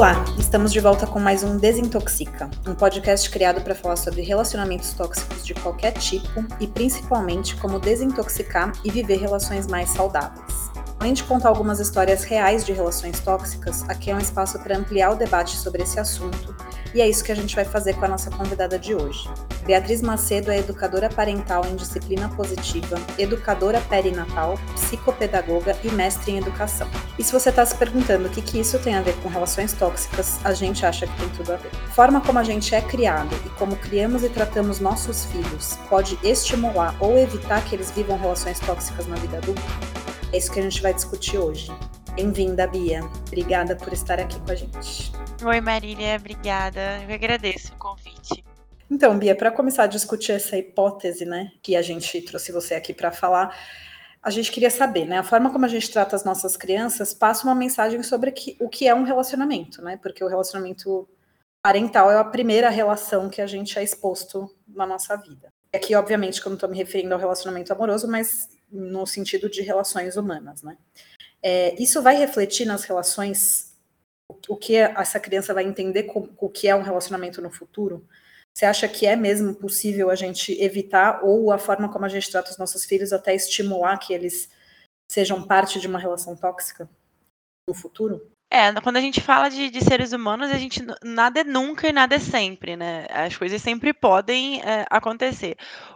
Olá, estamos de volta com mais um Desintoxica, um podcast criado para falar sobre relacionamentos tóxicos de qualquer tipo e principalmente como desintoxicar e viver relações mais saudáveis. Além de contar algumas histórias reais de relações tóxicas, aqui é um espaço para ampliar o debate sobre esse assunto e é isso que a gente vai fazer com a nossa convidada de hoje. Beatriz Macedo é educadora parental em disciplina positiva, educadora perinatal, psicopedagoga e mestre em educação. E se você está se perguntando o que isso tem a ver com relações tóxicas, a gente acha que tem tudo a ver. A forma como a gente é criado e como criamos e tratamos nossos filhos pode estimular ou evitar que eles vivam relações tóxicas na vida adulta? É isso que a gente vai discutir hoje. Bem-vinda, Bia. Obrigada por estar aqui com a gente. Oi, Marília. Obrigada. Eu agradeço o convite. Então, Bia, para começar a discutir essa hipótese, né, que a gente trouxe você aqui para falar, a gente queria saber, né, a forma como a gente trata as nossas crianças passa uma mensagem sobre o que é um relacionamento, né, porque o relacionamento parental é a primeira relação que a gente é exposto na nossa vida. Aqui, obviamente, que eu não estou me referindo ao relacionamento amoroso, mas no sentido de relações humanas, né. Isso vai refletir nas relações, o que essa criança vai entender o que é um relacionamento no futuro? Você acha que é mesmo possível a gente evitar, ou a forma como a gente trata os nossos filhos até estimular que eles sejam parte de uma relação tóxica no futuro? Quando a gente fala de seres humanos, a gente nada é nunca e nada é sempre, né? As coisas sempre podem acontecer.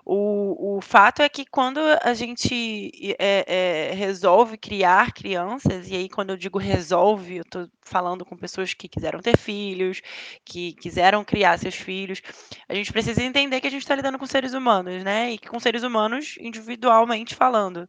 O fato é que quando a gente resolve criar crianças, e aí quando eu digo resolve, eu estou falando com pessoas que quiseram ter filhos, que quiseram criar seus filhos, a gente precisa entender que a gente está lidando com seres humanos, né? E que com seres humanos individualmente falando.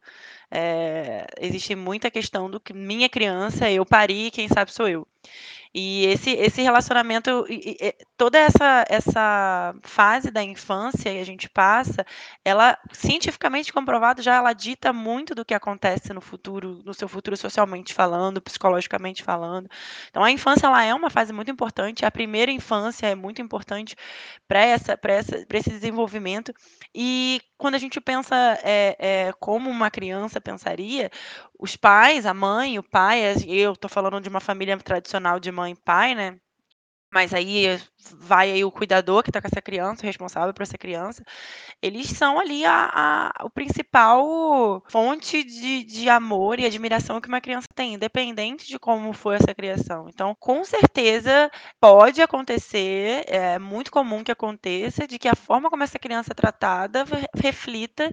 Existe muita questão do que minha criança, eu pari, quem sabe sou eu. E esse relacionamento, toda essa fase da infância que a gente passa, ela, cientificamente comprovado, já ela dita muito do que acontece no futuro, no seu futuro socialmente falando, psicologicamente falando. Então, a infância, ela é uma fase muito importante, a primeira infância é muito importante para esse desenvolvimento. E quando a gente pensa como uma criança pensaria, os pais, a mãe, o pai, eu estou falando de uma família tradicional de mãe e pai, né? Mas aí vai aí o cuidador que está com essa criança, o responsável por essa criança, eles são ali o principal fonte de amor e admiração que uma criança tem, independente de como foi essa criação. Então, com certeza, pode acontecer, é muito comum que aconteça, de que a forma como essa criança é tratada reflita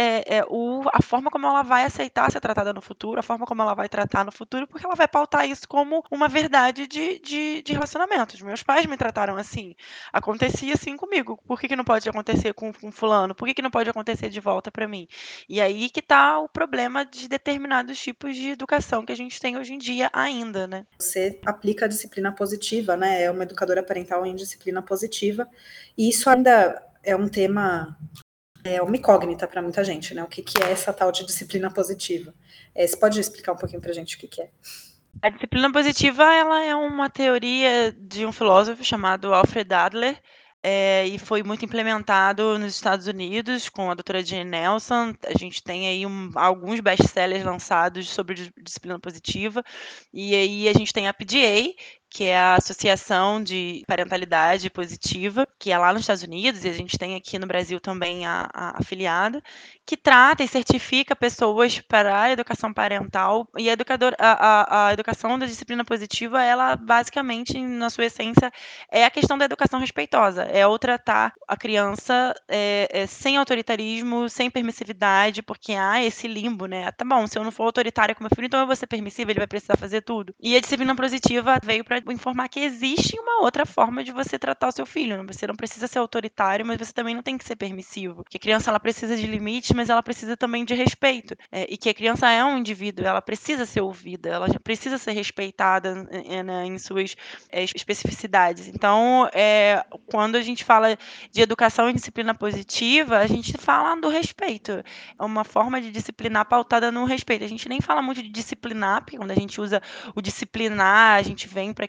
a forma como ela vai aceitar ser tratada no futuro, a forma como ela vai tratar no futuro, porque ela vai pautar isso como uma verdade de relacionamentos. Meus pais me trataram assim, acontecia assim comigo, por que não pode acontecer com fulano? Por que não pode acontecer de volta para mim? E aí que está o problema de determinados tipos de educação que a gente tem hoje em dia ainda, né? Você aplica a disciplina positiva, né? É uma educadora parental em disciplina positiva, e isso ainda é um tema, uma incógnita para muita gente, né? O que é essa tal de disciplina positiva? Você pode explicar um pouquinho para a gente o que é? A disciplina positiva, ela é uma teoria de um filósofo chamado Alfred Adler, e foi muito implementado nos Estados Unidos com a doutora Jane Nelson. A gente tem aí alguns best-sellers lançados sobre disciplina positiva, e aí a gente tem a PDA, que é a Associação de Parentalidade Positiva, que é lá nos Estados Unidos, e a gente tem aqui no Brasil também a afiliada, que trata e certifica pessoas para a educação parental, e a educação da disciplina positiva, ela basicamente, na sua essência, é a questão da educação respeitosa, é o tratar a criança sem autoritarismo, sem permissividade, porque há esse limbo, né? Tá bom, se eu não for autoritária com meu filho, então eu vou ser permissiva, ele vai precisar fazer tudo. E a disciplina positiva veio para informar que existe uma outra forma de você tratar o seu filho, né? Você não precisa ser autoritário, mas você também não tem que ser permissivo, porque a criança, ela precisa de limites, mas ela precisa também de respeito, e que a criança é um indivíduo, ela precisa ser ouvida, ela precisa ser respeitada né, em suas especificidades. Então, quando a gente fala de educação e disciplina positiva, a gente fala do respeito. É uma forma de disciplinar pautada no respeito. A gente nem fala muito de disciplinar, porque quando a gente usa o disciplinar, a gente vem para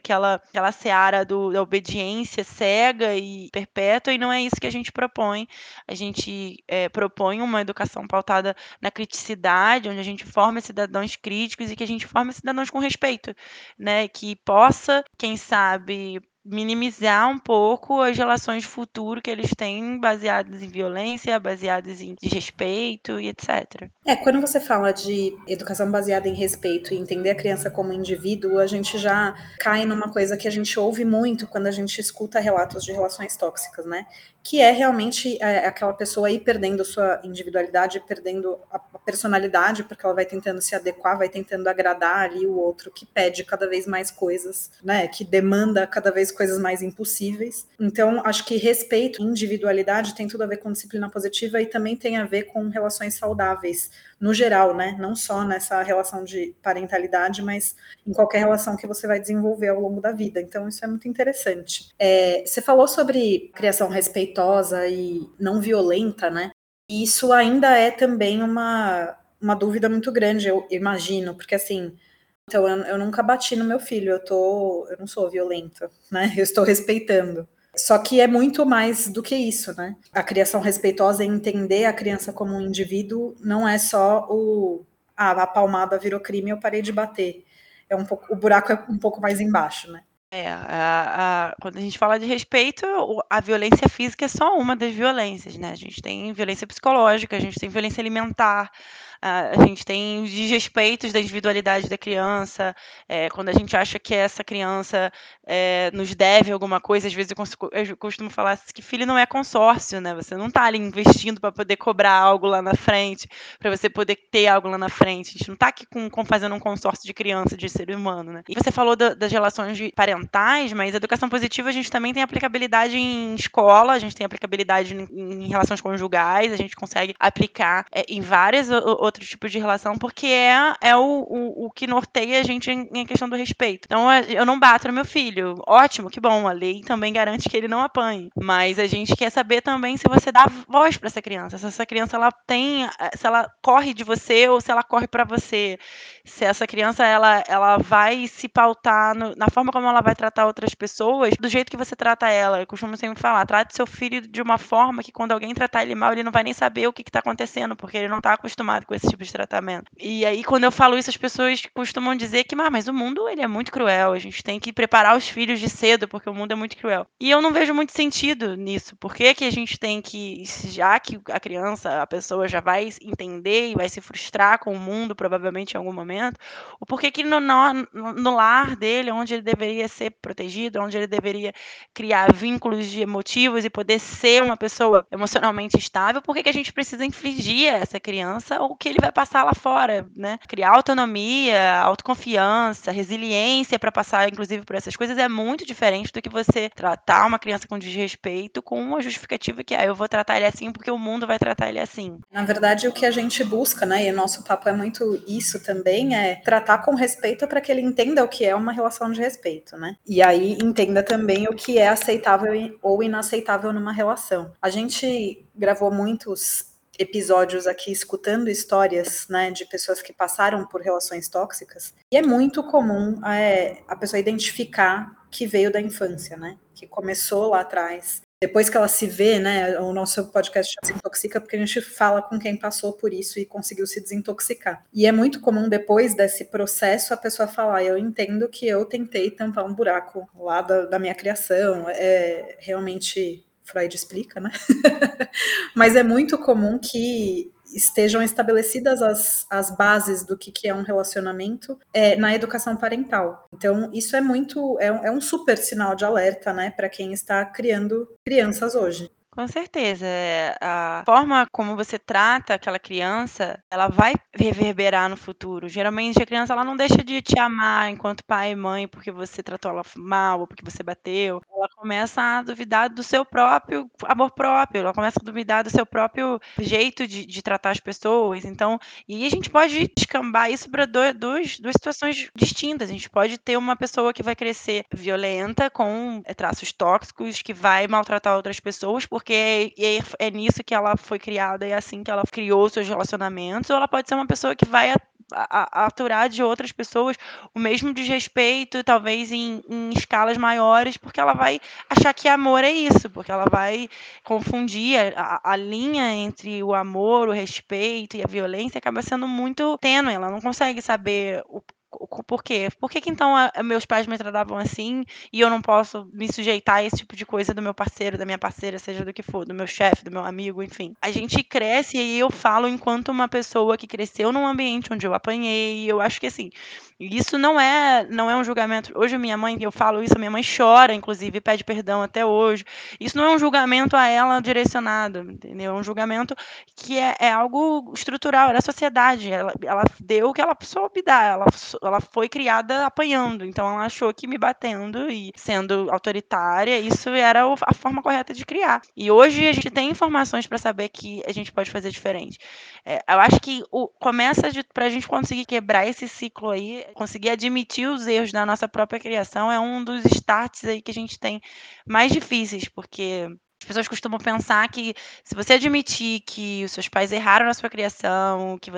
aquela seara da obediência cega e perpétua, e não é isso que a gente propõe. A gente propõe uma educação pautada na criticidade, onde a gente forma cidadãos críticos e que a gente forma cidadãos com respeito, né? Que possa, quem sabe, minimizar um pouco as relações de futuro que eles têm baseadas em violência, baseadas em desrespeito e etc. Quando você fala de educação baseada em respeito e entender a criança como indivíduo, a gente já cai numa coisa que a gente ouve muito quando a gente escuta relatos de relações tóxicas, né? Que é realmente aquela pessoa ir perdendo sua individualidade, perdendo a personalidade, porque ela vai tentando se adequar, vai tentando agradar ali o outro, que pede cada vez mais coisas, né? Que demanda cada vez coisas mais impossíveis. Então, acho que respeito e individualidade tem tudo a ver com disciplina positiva e também tem a ver com relações saudáveis, no geral, né? Não só nessa relação de parentalidade, mas em qualquer relação que você vai desenvolver ao longo da vida. Então, isso é muito interessante. Você falou sobre criação respeitosa e não violenta, né? E isso ainda é também uma dúvida muito grande, eu imagino, porque assim, então eu nunca bati no meu filho, eu não sou violenta, né? Eu estou respeitando. Só que é muito mais do que isso, né? A criação respeitosa é entender a criança como um indivíduo, não é só a palmada virou crime, eu parei de bater. O buraco é um pouco mais embaixo, né? Quando a gente fala de respeito, a violência física é só uma das violências, né? A gente tem violência psicológica, a gente tem violência alimentar, a gente tem os desrespeitos da individualidade da criança, quando a gente acha que essa criança nos deve alguma coisa, às vezes eu costumo falar que filho não é consórcio, né? Você não está ali investindo para poder cobrar algo lá na frente, para você poder ter algo lá na frente. A gente não está aqui fazendo um consórcio de criança, de ser humano, né? E você falou das relações parentais, mas a educação positiva a gente também tem aplicabilidade em escola, a gente tem aplicabilidade em relações conjugais, a gente consegue aplicar em vários outros tipos de relação, porque é o que norteia a gente em questão do respeito. Então, eu não bato no meu filho. Ótimo, que bom. A lei também garante que ele não apanhe. Mas a gente quer saber também se você dá voz para essa criança. Se essa criança se ela corre de você ou se ela corre para você. Se essa criança ela vai se pautar na forma como ela vai tratar outras pessoas, do jeito que você trata ela. Eu costumo sempre falar, trate seu filho de uma forma que quando alguém tratar ele mal, ele não vai nem saber o que está acontecendo, porque ele não está acostumado com esse tipo de tratamento. E aí, quando eu falo isso, as pessoas costumam dizer que, mas o mundo ele é muito cruel, a gente tem que preparar os filhos de cedo, porque o mundo é muito cruel. E eu não vejo muito sentido nisso. Por que a gente tem que, já que a criança, a pessoa já vai entender e vai se frustrar com o mundo, provavelmente em algum momento, o porquê que no lar dele, onde ele deveria ser protegido, onde ele deveria criar vínculos de emotivos e poder ser uma pessoa emocionalmente estável, por que a gente precisa infligir a essa criança o que ele vai passar lá fora, né? Criar autonomia, autoconfiança, resiliência para passar, inclusive, por essas coisas é muito diferente do que você tratar uma criança com desrespeito com uma justificativa que eu vou tratar ele assim porque o mundo vai tratar ele assim. Na verdade, o que a gente busca, né, e o nosso papo é muito isso também, é tratar com respeito para que ele entenda o que é uma relação de respeito, né? E aí entenda também o que é aceitável ou inaceitável numa relação. A gente gravou muitos episódios aqui escutando histórias, né, de pessoas que passaram por relações tóxicas, e é muito comum a pessoa identificar que veio da infância, né, que começou lá atrás. Depois que ela se vê, né, o nosso podcast chama Desintoxica, porque a gente fala com quem passou por isso e conseguiu se desintoxicar. E é muito comum, depois desse processo, a pessoa falar, eu entendo que eu tentei tampar um buraco lá da minha criação, realmente Freud explica, né? Mas é muito comum que estejam estabelecidas as bases do que é um relacionamento na educação parental. Então, isso é um super sinal de alerta, né, para quem está criando crianças hoje. Com certeza. A forma como você trata aquela criança, ela vai reverberar no futuro. Geralmente, a criança ela não deixa de te amar enquanto pai e mãe porque você tratou ela mal ou porque você bateu. Ela começa a duvidar do seu próprio amor próprio, ela começa a duvidar do seu próprio jeito de tratar as pessoas. Então, e a gente pode descambar isso para duas situações distintas. A gente pode ter uma pessoa que vai crescer violenta, com traços tóxicos, que vai maltratar outras pessoas, porque é nisso que ela foi criada e é assim que ela criou seus relacionamentos, ou ela pode ser uma pessoa que vai aturar de outras pessoas o mesmo desrespeito, talvez em escalas maiores, porque ela vai achar que amor é isso, porque ela vai confundir a linha entre o amor, o respeito e a violência acaba sendo muito tênue, ela não consegue saber o porquê. Por que que então meus pais me tratavam assim e eu não posso me sujeitar a esse tipo de coisa do meu parceiro, da minha parceira, seja do que for, do meu chefe, do meu amigo, enfim. A gente cresce e eu falo enquanto uma pessoa que cresceu num ambiente onde eu apanhei, eu acho que assim, isso não é um julgamento. Hoje minha mãe, eu falo isso, a minha mãe chora, inclusive, pede perdão até hoje. Isso não é um julgamento a ela direcionado, entendeu? É um julgamento que é algo estrutural, é da sociedade. Ela deu o que ela soube dar, ela foi criada apanhando, então ela achou que me batendo e sendo autoritária, isso era a forma correta de criar. E hoje a gente tem informações para saber que a gente pode fazer diferente. Eu acho que começa para a gente conseguir quebrar esse ciclo aí, conseguir admitir os erros da nossa própria criação, é um dos starts aí que a gente tem mais difíceis, porque as pessoas costumam pensar que se você admitir que os seus pais erraram na sua criação, que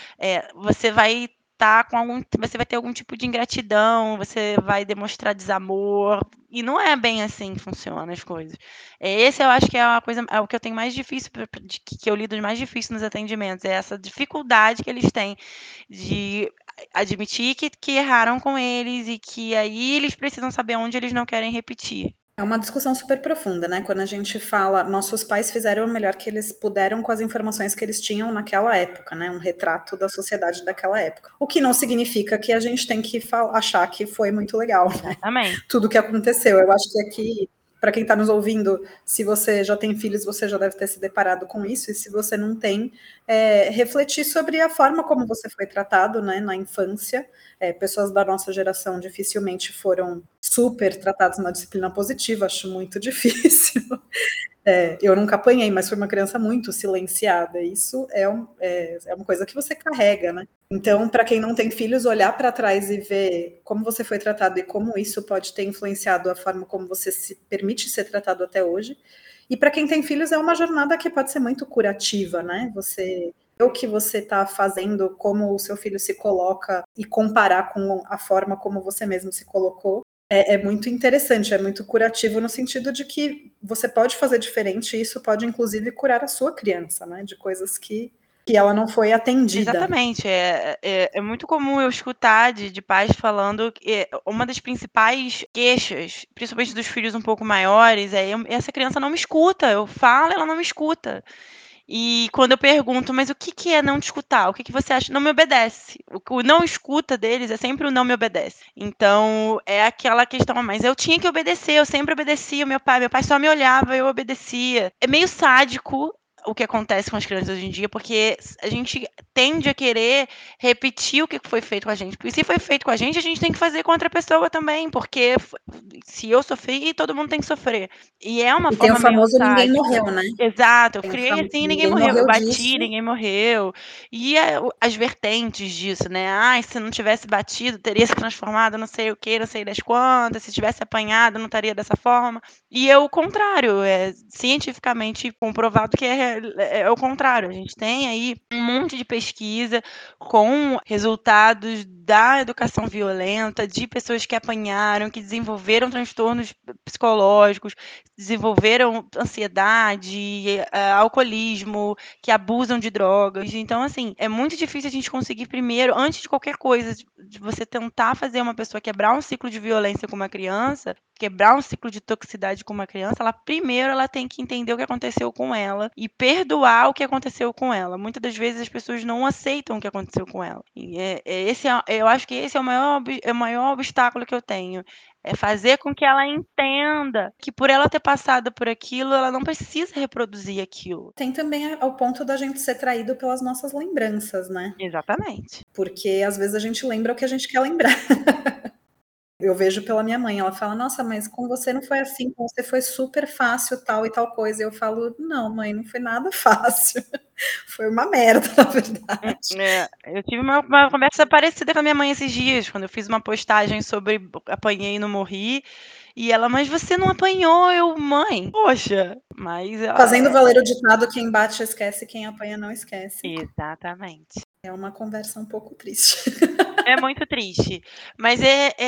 você vai você vai ter algum tipo de ingratidão, você vai demonstrar desamor, e não é bem assim que funcionam as coisas. Esse eu acho que é a coisa, é o que eu tenho mais difícil, que eu lido mais difícil nos atendimentos, é essa dificuldade que eles têm de admitir que erraram com eles e que aí eles precisam saber onde eles não querem repetir. É uma discussão super profunda, né? Quando a gente fala, nossos pais fizeram o melhor que eles puderam com as informações que eles tinham naquela época, né? Um retrato da sociedade daquela época. O que não significa que a gente tem que achar que foi muito legal, né? Exatamente. Tudo que aconteceu. Eu acho que aqui, para quem está nos ouvindo, se você já tem filhos, você já deve ter se deparado com isso, e se você não tem, refletir sobre a forma como você foi tratado, né, na infância. Pessoas da nossa geração dificilmente foram super tratados na disciplina positiva, acho muito difícil. Eu nunca apanhei, mas fui uma criança muito silenciada. Isso é uma coisa que você carrega, né? Então, para quem não tem filhos, olhar para trás e ver como você foi tratado e como isso pode ter influenciado a forma como você se permite ser tratado até hoje. E para quem tem filhos, é uma jornada que pode ser muito curativa, né? Você ver o que você está fazendo, como o seu filho se coloca e comparar com a forma como você mesmo se colocou. É muito interessante, é muito curativo no sentido de que você pode fazer diferente e isso pode, inclusive, curar a sua criança, né? De coisas que ela não foi atendida. Exatamente. É muito comum eu escutar de pais falando que uma das principais queixas, principalmente dos filhos um pouco maiores, essa criança não me escuta. Eu falo, ela não me escuta. E quando eu pergunto, mas o que é não te escutar? O que você acha? Não me obedece. O não escuta deles é sempre o não me obedece. Então, é aquela questão, mas eu tinha que obedecer, eu sempre obedecia o meu pai. Meu pai só me olhava, eu obedecia. É meio sádico o que acontece com as crianças hoje em dia, porque a gente tende a querer repetir o que foi feito com a gente. Porque se foi feito com a gente tem que fazer com outra pessoa também, porque se eu sofri, todo mundo tem que sofrer. E é uma E tem o forma meio famoso ninguém sádica. morreu, né? Exato, eu Tem o criei famoso assim, ninguém ninguém morreu. Eu morreu bati, disso. ninguém morreu. E as vertentes disso, né? Ai, se não tivesse batido, teria se transformado não sei o quê, não sei das quantas. Se tivesse apanhado, não estaria dessa forma. E é o contrário, é cientificamente comprovado que é o contrário. A gente tem aí um monte de pesquisa com resultados da educação violenta, de pessoas que apanharam, que desenvolveram transtornos psicológicos, desenvolveram ansiedade, alcoolismo, que abusam de drogas. Então, assim, é muito difícil a gente conseguir primeiro, antes de qualquer coisa, de você tentar fazer uma pessoa quebrar um ciclo de violência com uma criança, quebrar um ciclo de toxicidade com uma criança, primeiro ela tem que entender o que aconteceu com ela e perdoar o que aconteceu com ela. Muitas das vezes as pessoas não aceitam o que aconteceu com ela. E eu acho que esse é o maior obstáculo que eu tenho. É fazer com que ela entenda que por ela ter passado por aquilo, ela não precisa reproduzir aquilo. Tem também ao ponto da gente ser traído pelas nossas lembranças, né? Exatamente. Porque às vezes a gente lembra o que a gente quer lembrar. Eu vejo pela minha mãe, ela fala, nossa, mas com você não foi assim, com você foi super fácil, tal e tal coisa. E eu falo, não, mãe, não foi nada fácil. Foi uma merda, na verdade. Eu tive uma conversa parecida com a minha mãe esses dias, quando eu fiz uma postagem sobre apanhei e não morri. E ela, mas você não apanhou, eu, mãe, poxa, mas Fazendo valer o ditado, quem bate esquece, quem apanha não esquece. Exatamente. É uma conversa um pouco triste. É muito triste, mas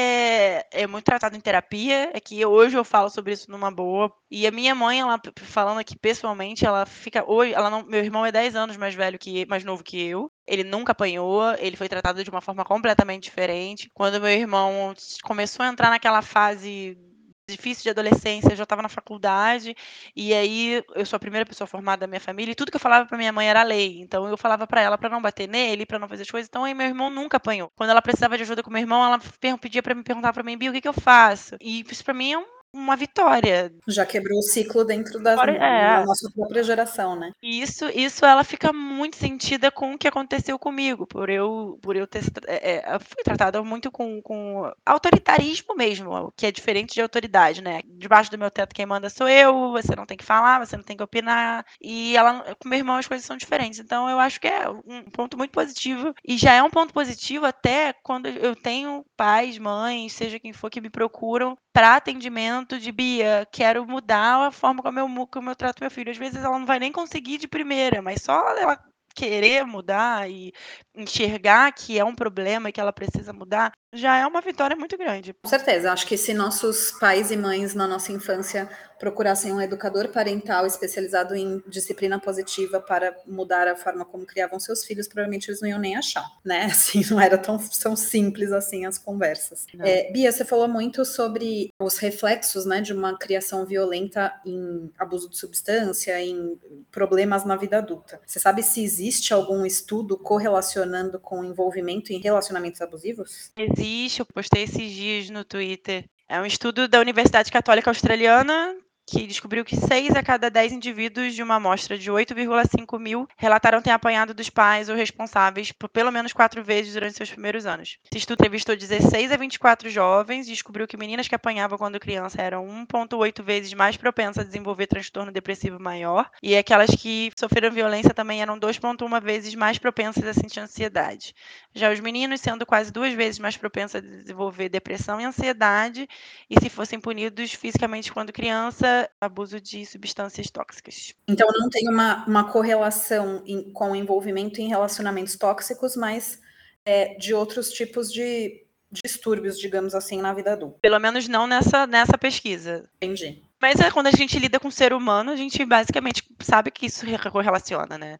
é muito tratado em terapia, é que hoje eu falo sobre isso numa boa, e a minha mãe, ela falando aqui pessoalmente, ela fica hoje ela não meu irmão é 10 anos mais novo que eu, ele nunca apanhou, ele foi tratado de uma forma completamente diferente. Quando meu irmão começou a entrar naquela fase difícil de adolescência, eu já estava na faculdade, e aí eu sou a primeira pessoa formada da minha família, e tudo que eu falava pra minha mãe era lei. Então eu falava pra ela pra não bater nele, pra não fazer as coisas. Então aí meu irmão nunca apanhou. Quando ela precisava de ajuda com meu irmão, ela pedia pra me perguntar pra mim, Bia, o que que eu faço? E isso pra mim é uma vitória. Já quebrou o ciclo dentro da É. nossa própria geração, né? E isso ela fica muito sentida com o que aconteceu comigo, por eu ter eu fui tratada muito com autoritarismo mesmo, que é diferente de autoridade, né. Debaixo do meu teto quem manda sou eu, você não tem que falar, você não tem que opinar, e ela com meu irmão as coisas são diferentes. Então eu acho que é um ponto muito positivo, e já é um ponto positivo até quando eu tenho pais, mães, seja quem for, que me procuram para atendimento de: "Bia, quero mudar a forma como eu trato meu filho". Às vezes ela não vai nem conseguir de primeira, mas só ela querer mudar e enxergar que é um problema e que ela precisa mudar, já é uma vitória muito grande. Com certeza, acho que se nossos pais e mães na nossa infância procurassem um educador parental especializado em disciplina positiva para mudar a forma como criavam seus filhos, provavelmente eles não iam nem achar, né? Assim, não era tão simples assim as conversas. Bia, você falou muito sobre os reflexos, né, de uma criação violenta em abuso de substância, em problemas na vida adulta. Você sabe se existe algum estudo correlacionando com o envolvimento em relacionamentos abusivos? Existe, eu postei esses dias no Twitter. É um estudo da Universidade Católica Australiana que descobriu que 6 a cada 10 indivíduos de uma amostra de 8,5 mil relataram ter apanhado dos pais ou responsáveis por pelo menos 4 vezes durante seus primeiros anos. Esse estudo entrevistou 16 a 24 jovens e descobriu que meninas que apanhavam quando criança eram 1,8 vezes mais propensas a desenvolver transtorno depressivo maior, e aquelas que sofreram violência também eram 2,1 vezes mais propensas a sentir ansiedade. Já os meninos sendo quase 2 vezes mais propensos a desenvolver depressão e ansiedade, e se fossem punidos fisicamente quando criança, abuso de substâncias tóxicas. Então não tem uma correlação com o envolvimento em relacionamentos tóxicos, mas de outros tipos de distúrbios, digamos assim, na vida adulta. Pelo menos não nessa pesquisa. Entendi. Mas quando a gente lida com o ser humano, a gente basicamente sabe que isso correlaciona, né?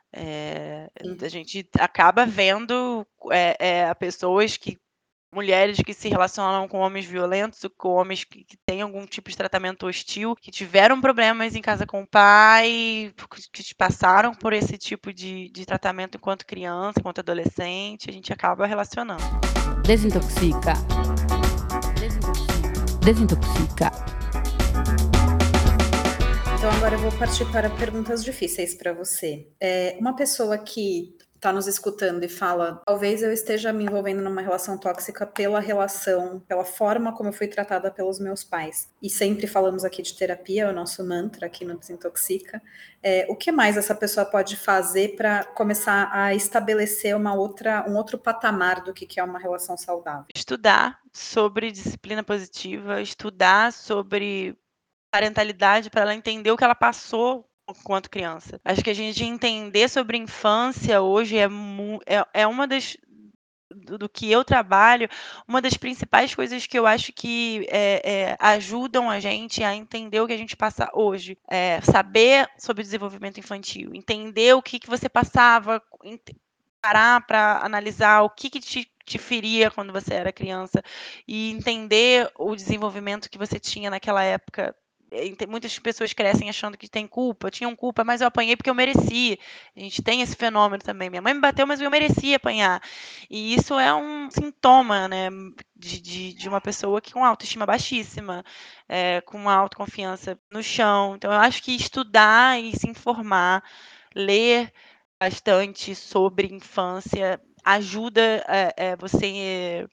A gente acaba vendo pessoas mulheres que se relacionam com homens violentos, com homens que têm algum tipo de tratamento hostil, que tiveram problemas em casa com o pai, que passaram por esse tipo de tratamento enquanto criança, enquanto adolescente, a gente acaba relacionando. Desintoxica. Desintoxica. Então agora eu vou partir para perguntas difíceis para você. Uma pessoa que está nos escutando e fala, talvez eu esteja me envolvendo numa relação tóxica pela forma como eu fui tratada pelos meus pais. E sempre falamos aqui de terapia, é o nosso mantra aqui no Desintoxica. O que mais essa pessoa pode fazer para começar a estabelecer um outro patamar do que é uma relação saudável? Estudar sobre disciplina positiva, estudar sobre parentalidade para ela entender o que ela passou enquanto criança. Acho que a gente entender sobre infância hoje é uma das do que eu trabalho, uma das principais coisas que eu acho que ajudam a gente a entender o que a gente passa hoje. Saber sobre desenvolvimento infantil, entender o que você passava, parar para analisar o que te feria quando você era criança e entender o desenvolvimento que você tinha naquela época. Muitas pessoas crescem achando que tinham culpa, mas eu apanhei porque eu mereci. A gente tem esse fenômeno também. Minha mãe me bateu, mas eu merecia apanhar. E isso é um sintoma, né, de uma pessoa que com autoestima baixíssima, com uma autoconfiança no chão. Então, eu acho que estudar e se informar, ler bastante sobre infância ajuda você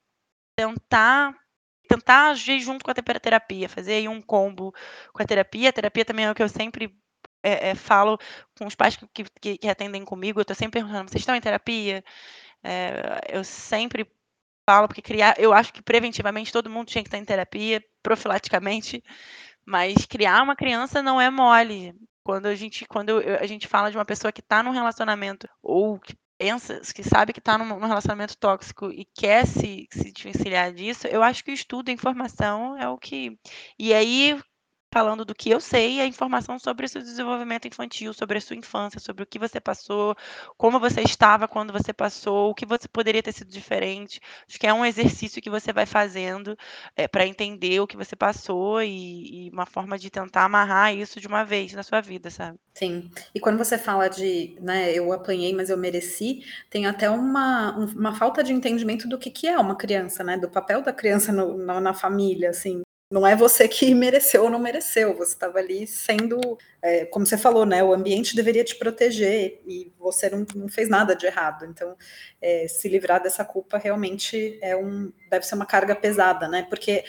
tentar agir junto com a terapia, fazer aí um combo com a terapia. A terapia também é o que eu sempre falo com os pais que atendem comigo. Eu estou sempre perguntando: vocês estão em terapia? Eu sempre falo, porque eu acho que preventivamente todo mundo tinha que estar em terapia, profilaticamente, mas criar uma criança não é mole. Quando a gente fala de uma pessoa que está num relacionamento ou que pensa, que sabe que está num relacionamento tóxico e quer se desvencilhar disso, eu acho que o estudo, a informação é o que. E aí, falando do que eu sei, a informação sobre o seu desenvolvimento infantil, sobre a sua infância, sobre o que você passou, como você estava quando você passou, o que você poderia ter sido diferente. Acho que é um exercício que você vai fazendo para entender o que você passou e uma forma de tentar amarrar isso de uma vez na sua vida, sabe? Sim. E quando você fala de, né, eu apanhei, mas eu mereci, tem até uma falta de entendimento do que é uma criança, né? Do papel da criança na família, assim. Não é você que mereceu ou não mereceu, você estava ali sendo, como você falou, né? O ambiente deveria te proteger e você não fez nada de errado. Então, se livrar dessa culpa realmente deve ser uma carga pesada, né? Porque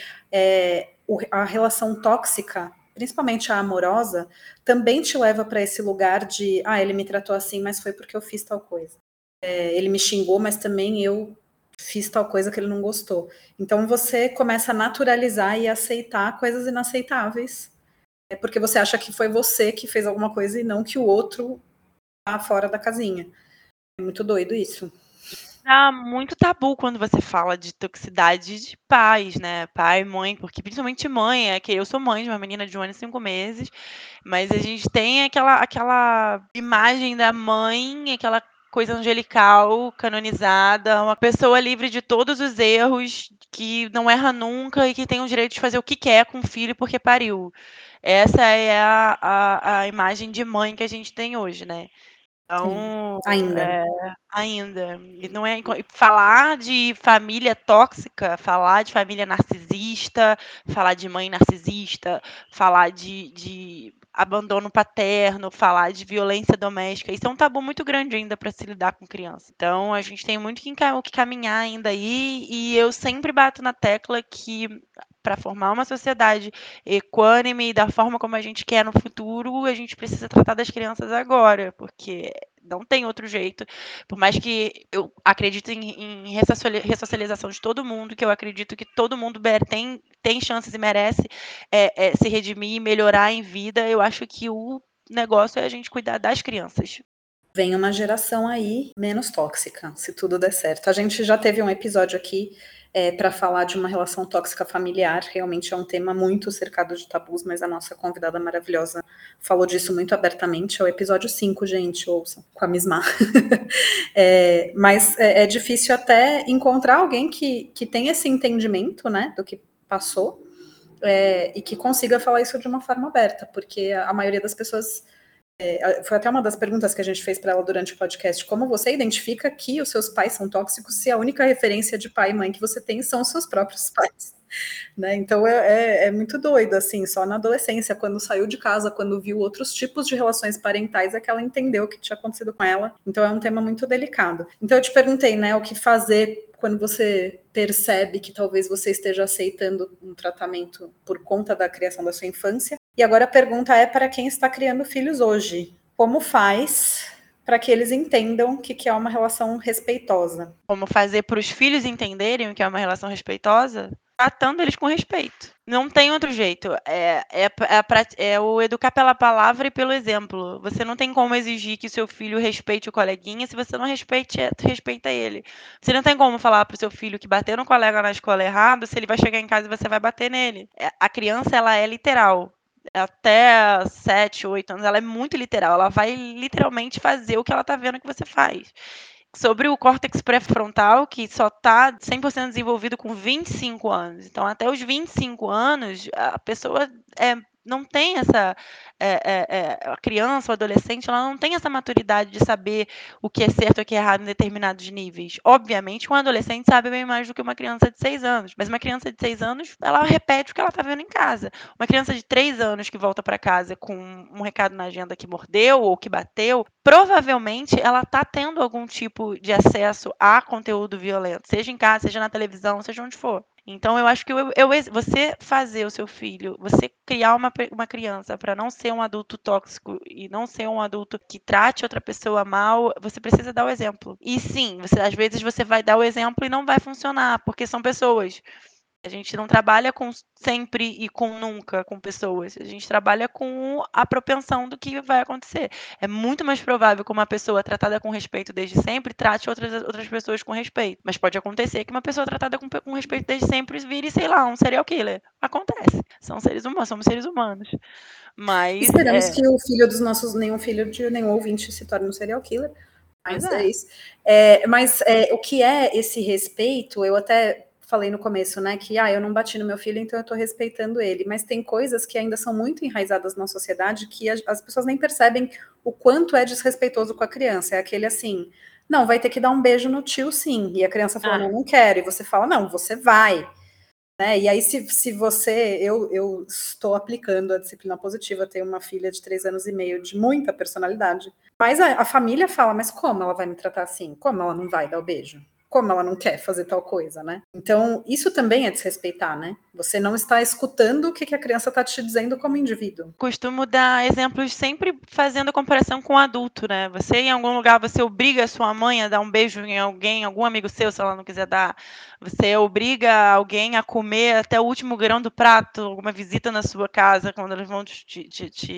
a relação tóxica, principalmente a amorosa, também te leva para esse lugar de, ele me tratou assim, mas foi porque eu fiz tal coisa. Ele me xingou, mas também eu fiz tal coisa que ele não gostou. Então você começa a naturalizar e aceitar coisas inaceitáveis, porque você acha que foi você que fez alguma coisa e não que o outro tá fora da casinha. É muito doido isso. Dá muito tabu quando você fala de toxicidade de pais, né? Pai, mãe, porque principalmente mãe, que eu sou mãe de uma menina de 1 ano e 5 meses, mas a gente tem aquela imagem da mãe, aquela coisa angelical, canonizada, uma pessoa livre de todos os erros, que não erra nunca e que tem o direito de fazer o que quer com o filho porque pariu. Essa é a imagem de mãe que a gente tem hoje, né? Sim. Então, Ainda. ainda. E não é falar de família tóxica, falar de família narcisista, falar de mãe narcisista, falar de abandono paterno, falar de violência doméstica, isso é um tabu muito grande ainda para se lidar com criança. Então, a gente tem muito que caminhar ainda aí, e eu sempre bato na tecla que para formar uma sociedade equânime da forma como a gente quer no futuro, a gente precisa tratar das crianças agora, porque não tem outro jeito. Por mais que eu acredite em ressocialização de todo mundo, que eu acredito que todo mundo tem chances e merece se redimir e melhorar em vida, eu acho que o negócio é a gente cuidar das crianças. Vem uma geração aí menos tóxica, se tudo der certo. A gente já teve um episódio aqui para falar de uma relação tóxica familiar, realmente é um tema muito cercado de tabus, mas a nossa convidada maravilhosa falou disso muito abertamente. É o episódio 5, gente, ouçam, com a Misma. Mas é difícil até encontrar alguém que tenha esse entendimento, né, do que passou, e que consiga falar isso de uma forma aberta, porque a maioria das pessoas. Foi até uma das perguntas que a gente fez para ela durante o podcast. Como você identifica que os seus pais são tóxicos se a única referência de pai e mãe que você tem são os seus próprios pais? Né? Então é muito doido, assim, só na adolescência, quando saiu de casa, quando viu outros tipos de relações parentais, é que ela entendeu o que tinha acontecido com ela. Então é um tema muito delicado. Então eu te perguntei, né, o que fazer quando você percebe que talvez você esteja aceitando um tratamento por conta da criação da sua infância. E agora a pergunta é para quem está criando filhos hoje. Como faz para que eles entendam o que é uma relação respeitosa? Como fazer para os filhos entenderem o que é uma relação respeitosa? Tratando eles com respeito. Não tem outro jeito. É o educar pela palavra e pelo exemplo. Você não tem como exigir que o seu filho respeite o coleguinha se você não respeita ele. Você não tem como falar para o seu filho que bater no colega na escola é errado se ele vai chegar em casa e você vai bater nele. A criança, ela é literal. Até 7, 8 anos, ela é muito literal. Ela vai literalmente fazer o que ela está vendo que você faz. Sobre o córtex pré-frontal, que só está 100% desenvolvido com 25 anos. Então, até os 25 anos, a pessoa não tem a criança, o adolescente, ela não tem essa maturidade de saber o que é certo e o que é errado em determinados níveis. Obviamente, um adolescente sabe bem mais do que uma criança de 6 anos, mas uma criança de 6 anos, ela repete o que ela está vendo em casa. Uma criança de 3 anos que volta para casa com um recado na agenda que mordeu ou que bateu, provavelmente ela está tendo algum tipo de acesso a conteúdo violento, seja em casa, seja na televisão, seja onde for. Então, eu acho que você fazer o seu filho, você criar uma criança para não ser um adulto tóxico e não ser um adulto que trate outra pessoa mal, você precisa dar o exemplo. E sim, às vezes você vai dar o exemplo e não vai funcionar, porque são pessoas. A gente não trabalha com sempre e com nunca com pessoas. A gente trabalha com a propensão do que vai acontecer. É muito mais provável que uma pessoa tratada com respeito desde sempre trate outras pessoas com respeito. Mas pode acontecer que uma pessoa tratada com respeito desde sempre vire, sei lá, um serial killer. Acontece. São seres humanos, somos seres humanos. Mas Esperamos que o filho dos nossos, nenhum filho de nenhum ouvinte se torne um serial killer. Mas é isso. Mas o que é esse respeito, eu até falei no começo, né, que eu não bati no meu filho, então eu tô respeitando ele. Mas tem coisas que ainda são muito enraizadas na sociedade que as pessoas nem percebem o quanto é desrespeitoso com a criança. É aquele assim, não, vai ter que dar um beijo no tio, sim. E a criança fala, não quero. E você fala, não, você vai. Né? E aí, se você... Eu estou aplicando a disciplina positiva, tenho uma filha de 3 anos e meio de muita personalidade. Mas a família fala, mas como ela vai me tratar assim? Como ela não vai dar o beijo? Como ela não quer fazer tal coisa, né? Então, isso também é desrespeitar, né? Você não está escutando o que a criança está te dizendo como indivíduo. Costumo dar exemplos sempre fazendo a comparação com o adulto, né? Você, em algum lugar, você obriga a sua mãe a dar um beijo em alguém, algum amigo seu, se ela não quiser dar. Você obriga alguém a comer até o último grão do prato, alguma visita na sua casa, quando eles vão te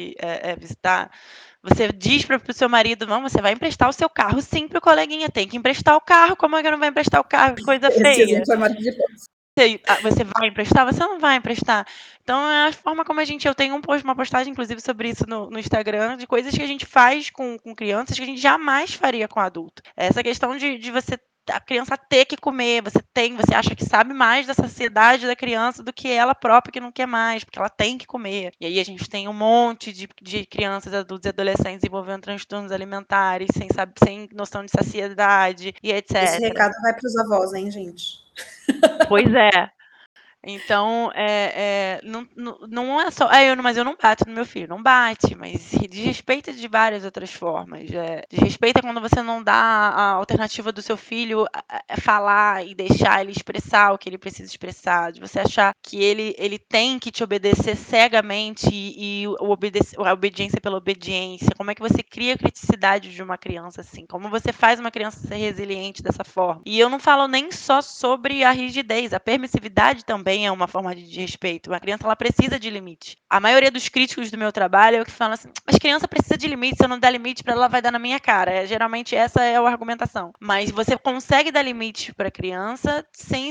visitar. Você diz para o seu marido, não, você vai emprestar o seu carro sim para o coleguinha, tem que emprestar o carro, como é que não vai emprestar o carro? Que coisa Esse feia. exemplo é maravilhoso. Você vai emprestar? Você não vai emprestar. Então, é a forma como eu tenho uma postagem, inclusive, sobre isso no Instagram, de coisas que a gente faz com crianças que a gente jamais faria com adulto. Essa questão de você a criança ter que comer, você acha que sabe mais da saciedade da criança do que ela própria que não quer mais, porque ela tem que comer. E aí a gente tem um monte de crianças, adultos e adolescentes desenvolvendo transtornos alimentares, sem noção de saciedade e etc. Esse recado vai para os avós, hein, gente? Pois é. Então, não é só. Mas eu não bato no meu filho. Não bate, mas desrespeita de várias outras formas. Desrespeita quando você não dá a alternativa do seu filho a falar e deixar ele expressar o que ele precisa expressar. De você achar que ele tem que te obedecer cegamente e a obediência pela obediência. Como é que você cria a criticidade de uma criança assim? Como você faz uma criança ser resiliente dessa forma? E eu não falo nem só sobre a rigidez, a permissividade também é uma forma de desrespeito. Uma criança ela precisa de limite. A maioria dos críticos do meu trabalho é o que falam assim: mas criança precisa de limite, se eu não der limite para ela, vai dar na minha cara. Geralmente essa é a argumentação. Mas você consegue dar limite para a criança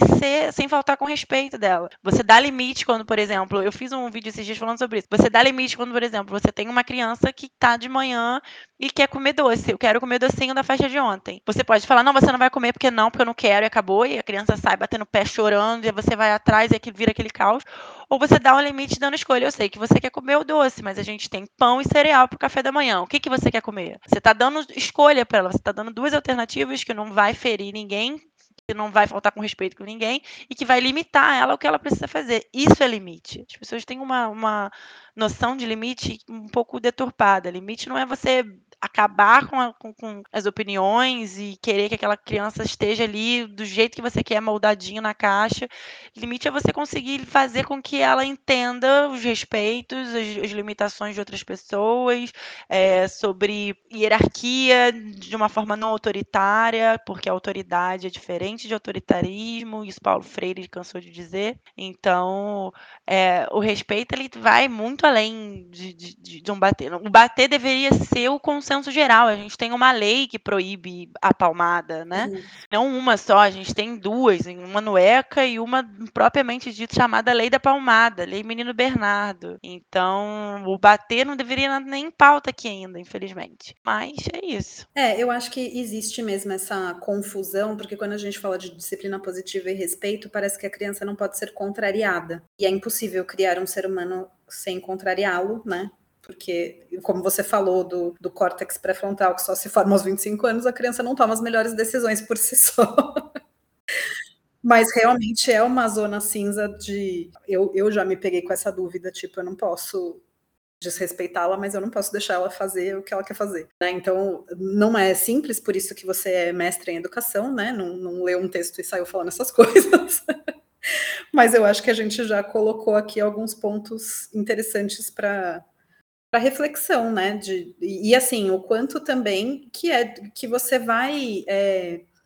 sem faltar com respeito dela. Você dá limite quando, por exemplo, eu fiz um vídeo esses dias falando sobre isso. Você dá limite quando, por exemplo, você tem uma criança que tá de manhã e quer comer doce. Eu quero comer docinho da festa de ontem. Você pode falar, não, você não vai comer porque eu não quero e acabou. E a criança sai batendo o pé chorando e você vai atrás e vira aquele caos. Ou você dá um limite dando escolha. Eu sei que você quer comer o doce, mas a gente tem pão e cereal pro café da manhã. O que você quer comer? Você tá dando escolha para ela. Você tá dando 2 alternativas que não vai ferir ninguém, que não vai faltar com respeito com ninguém e que vai limitar ela o que ela precisa fazer. Isso é limite. As pessoas têm uma noção de limite um pouco deturpada. Limite não é você acabar com as opiniões e querer que aquela criança esteja ali do jeito que você quer, moldadinho na caixa. Limite é você conseguir fazer com que ela entenda os respeitos, as limitações de outras pessoas, sobre hierarquia de uma forma não autoritária, porque a autoridade é diferente de autoritarismo, isso Paulo Freire cansou de dizer. Então, o respeito ele vai muito além de um bater. O bater deveria ser o consenso geral. A gente tem uma lei que proíbe a palmada, né? Não uma só, a gente tem 2, uma no ECA e uma propriamente dita chamada Lei da Palmada, Lei Menino Bernardo. Então, o bater não deveria nem em pauta aqui ainda, infelizmente. Mas é isso. Eu acho que existe mesmo essa confusão, porque quando a gente fala de disciplina positiva e respeito, parece que a criança não pode ser contrariada. E é impossível criar um ser humano sem contrariá-lo, né? Porque, como você falou do córtex pré-frontal, que só se forma aos 25 anos, a criança não toma as melhores decisões por si só. Mas realmente é uma zona cinza de... Eu já me peguei com essa dúvida, tipo, eu não posso desrespeitá-la, mas eu não posso deixar ela fazer o que ela quer fazer, né? Então, não é simples, por isso que você é mestre em educação, né? Não leu um texto e saiu falando essas coisas. Mas eu acho que a gente já colocou aqui alguns pontos interessantes para reflexão, né? E assim, o quanto também que você vai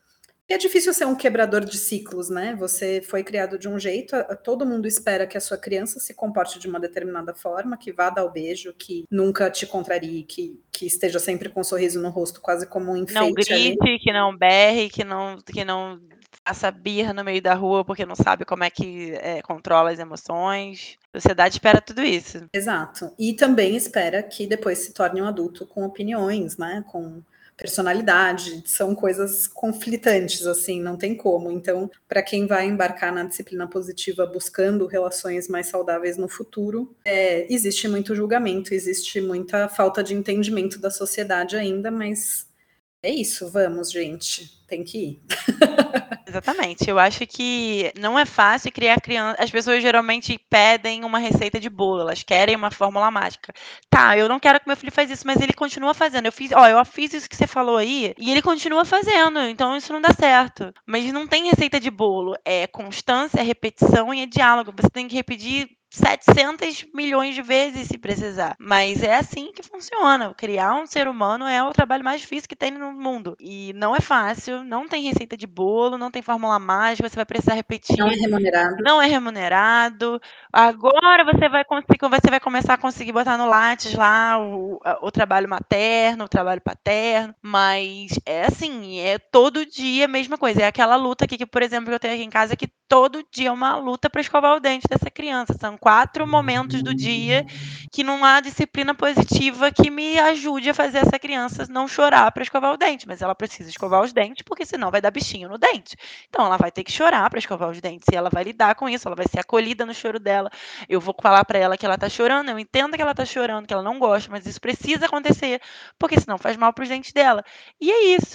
E é difícil ser um quebrador de ciclos, né? Você foi criado de um jeito, todo mundo espera que a sua criança se comporte de uma determinada forma, que vá dar o beijo, que nunca te contrarie, que esteja sempre com um sorriso no rosto, quase como um enfeite. Não grite, ali. Que não berre, que não faça birra no meio da rua porque não sabe como é que controla as emoções. A sociedade espera tudo isso. Exato. E também espera que depois se torne um adulto com opiniões, né? Com personalidade, são coisas conflitantes, assim, não tem como. Então, para quem vai embarcar na disciplina positiva buscando relações mais saudáveis no futuro, existe muito julgamento, existe muita falta de entendimento da sociedade ainda, mas é isso, vamos, gente, tem que ir. Exatamente, eu acho que não é fácil criar criança. As pessoas geralmente pedem uma receita de bolo, elas querem uma fórmula mágica. Tá, eu não quero que meu filho faça isso, mas ele continua fazendo. Eu fiz isso que você falou aí e ele continua fazendo, então isso não dá certo. Mas não tem receita de bolo, é constância, é repetição e é diálogo. Você tem que repetir 700 milhões de vezes se precisar. Mas é assim que funciona. Criar um ser humano é o trabalho mais difícil que tem no mundo. E não é fácil, não tem receita de bolo, não tem fórmula mágica, você vai precisar repetir. Não é remunerado. Não é remunerado. Agora você vai começar a conseguir botar no Lattes lá o trabalho materno, o trabalho paterno. Mas é assim, é todo dia a mesma coisa. É aquela luta aqui que, por exemplo, eu tenho aqui em casa que todo dia é uma luta para escovar o dente dessa criança. São 4 momentos do dia que não há disciplina positiva que me ajude a fazer essa criança não chorar para escovar o dente. Mas ela precisa escovar os dentes, porque senão vai dar bichinho no dente. Então ela vai ter que chorar para escovar os dentes. E ela vai lidar com isso, ela vai ser acolhida no choro dela. Eu vou falar para ela que ela tá chorando, eu entendo que ela tá chorando, que ela não gosta, mas isso precisa acontecer, porque senão faz mal para os dentes dela. E é isso,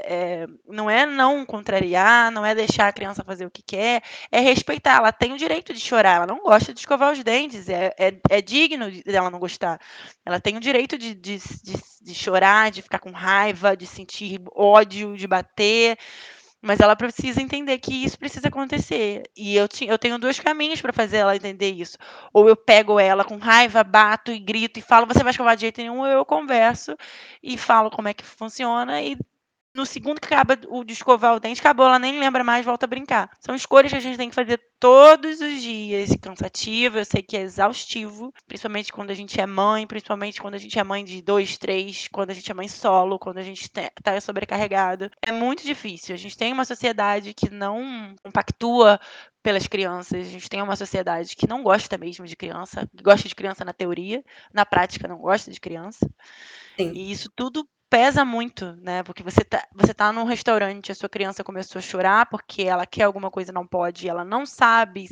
não é não contrariar, não é deixar a criança fazer o que quer, é respeitar. Ela tem o direito de chorar, ela não gosta de escovar os dentes, é digno dela não gostar. Ela tem o direito de chorar, de ficar com raiva, de sentir ódio, de bater, mas ela precisa entender que isso precisa acontecer. E eu tenho 2 caminhos para fazer ela entender isso. Ou eu pego ela com raiva, bato e grito e falo, você vai escovar de jeito nenhum, ou eu converso e falo como é que funciona e no segundo que acaba de escovar o dente, acabou, ela nem lembra mais, volta a brincar. São escolhas que a gente tem que fazer todos os dias, cansativo, eu sei que é exaustivo, principalmente quando a gente é mãe, principalmente quando a gente é mãe de 2, 3, quando a gente é mãe solo, quando a gente tá sobrecarregada. É muito difícil. A gente tem uma sociedade que não compactua pelas crianças, a gente tem uma sociedade que não gosta mesmo de criança, gosta de criança na teoria, na prática não gosta de criança. Sim. E isso tudo pesa muito, né? Porque você tá num restaurante, a sua criança começou a chorar porque ela quer alguma coisa e não pode, e ela não sabe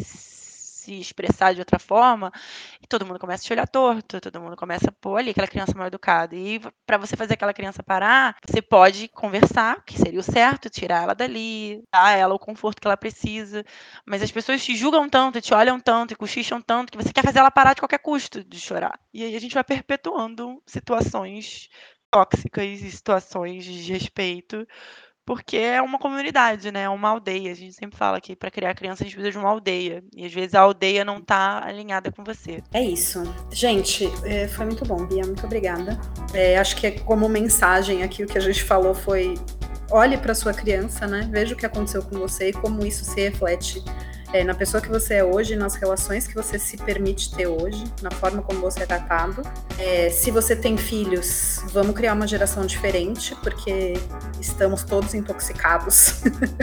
se expressar de outra forma, e todo mundo começa a te olhar torto, todo mundo começa a pôr ali aquela criança mal educada. E para você fazer aquela criança parar, você pode conversar, que seria o certo, tirar ela dali, dar a ela o conforto que ela precisa. Mas as pessoas te julgam tanto, te olham tanto e cochicham tanto que você quer fazer ela parar de qualquer custo de chorar. E aí a gente vai perpetuando situações tóxicas e situações de desrespeito, porque é uma comunidade, né? É uma aldeia. A gente sempre fala que para criar criança a gente precisa de uma aldeia. E às vezes a aldeia não está alinhada com você. É isso. Gente, foi muito bom, Bia. Muito obrigada. Acho que como mensagem aqui o que a gente falou foi: olhe para sua criança, né? Veja o que aconteceu com você e como isso se reflete na pessoa que você é hoje, nas relações que você se permite ter hoje, na forma como você é tratado. Se você tem filhos, vamos criar uma geração diferente, porque estamos todos intoxicados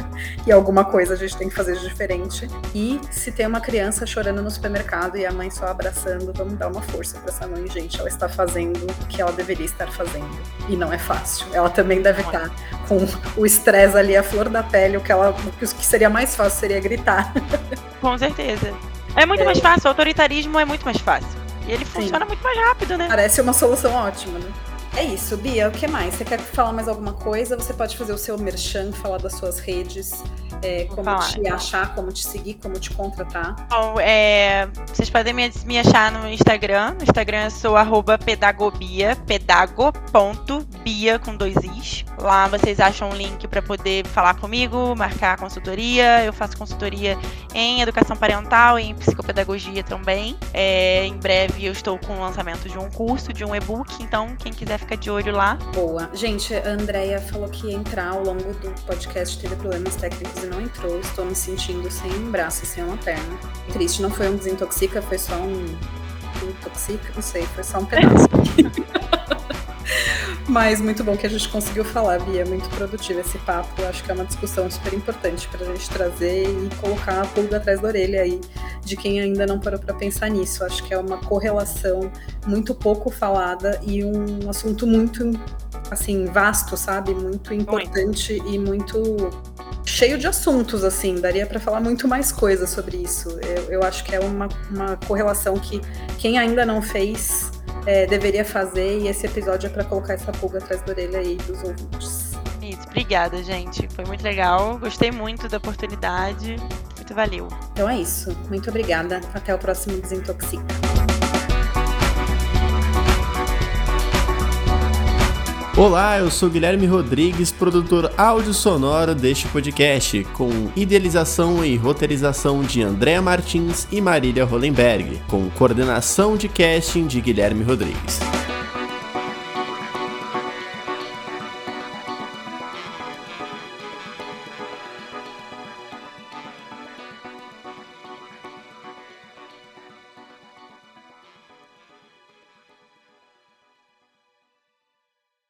e alguma coisa a gente tem que fazer de diferente. E se tem uma criança chorando no supermercado e a mãe só abraçando, vamos dar uma força para essa mãe, gente. Ela está fazendo o que ela deveria estar fazendo. E não é fácil. Ela também deve estar com o estresse ali, a flor da pele. O que seria mais fácil seria gritar. Com certeza. É muito mais fácil, o autoritarismo é muito mais fácil. E ele funciona muito mais rápido, né? Parece uma solução ótima, né? É isso, Bia, o que mais? Você quer falar mais alguma coisa? Você pode fazer o seu merchan, falar das suas redes, como te achar, como te seguir, como te contratar. Bom, vocês podem me achar no Instagram. No Instagram eu sou @pedagobia, pedago.bia. Bia com 2 Is. Lá vocês acham um link para poder falar comigo, marcar consultoria. Eu faço consultoria em educação parental e em psicopedagogia também. Em breve eu estou com o lançamento de um curso, de um e-book, então quem quiser fica de olho lá. Boa. Gente, a Andrea falou que ia entrar ao longo do podcast, teve problemas técnicos e não entrou. Estou me sentindo sem um braço, sem uma perna. Triste, não foi um desintoxica, foi só um intoxica, não sei, foi só um pedaço. Mas muito bom que a gente conseguiu falar, Bia, muito produtivo esse papo. Acho que é uma discussão super importante pra gente trazer e colocar a pulga atrás da orelha aí de quem ainda não parou pra pensar nisso. Acho que é uma correlação muito pouco falada e um assunto muito, assim, vasto, sabe? Muito importante e muito cheio de assuntos, assim. Daria pra falar muito mais coisa sobre isso. Eu acho que é uma correlação que quem ainda não fez deveria fazer, e esse episódio é pra colocar essa pulga atrás da orelha aí dos ouvintes. Isso, obrigada, gente. Foi muito legal, gostei muito da oportunidade, muito valeu. Então é isso, muito obrigada. Até o próximo Desintoxica. Olá, eu sou Guilherme Rodrigues, produtor áudio-sonoro deste podcast, com idealização e roteirização de Andréa Martins e Marília Hollenberg, com coordenação de casting de Guilherme Rodrigues.